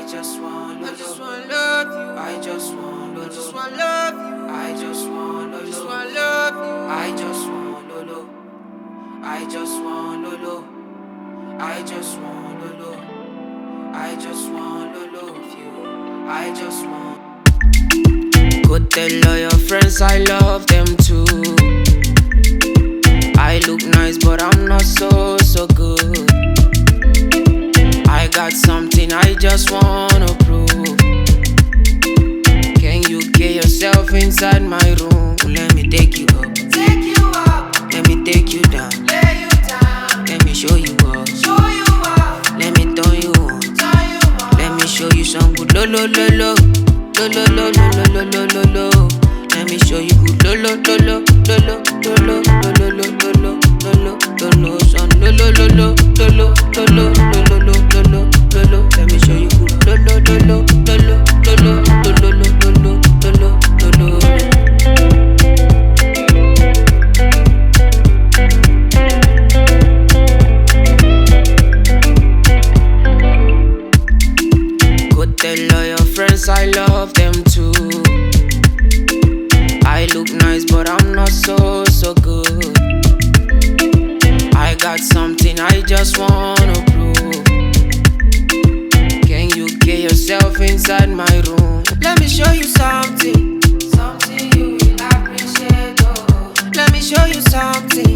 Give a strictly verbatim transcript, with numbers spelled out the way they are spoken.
just want I just wanna love you. I just want I just wanna love you. I just want I just wanna love you. I just want Lolo. I just want Lolo. I just want Lolo. I just want Lolo of you. I just want. Go tell all your friends I love them too. I look nice, but I'm not so, so good. I got something I just wanna prove. Can you get yourself inside my room? Let me take you up. Take you up. Let me take you down. Lay you down. Let me show you up. Show you up. Let me turn you on. Turn you up. Let me show you some good lo lo lo lo. Lo lo lo lo lo lo lo lo lo. Let me show you good lo lo lo lo lo lo lo lo lo lo lo lo lo lo lo lo son lo lo lo lo lo lo lo lo lo lo lo lo lo lo. Let me show you good lo lo lo lo lo lo lo lo lo lo lo lo lo lo lo. Go tell all your friends I love them too. I look nice, but I'm not so, so good. I got something I just wanna prove. Can you get yourself inside my room? Let me show you something. Something you will appreciate. Oh. Let me show you something.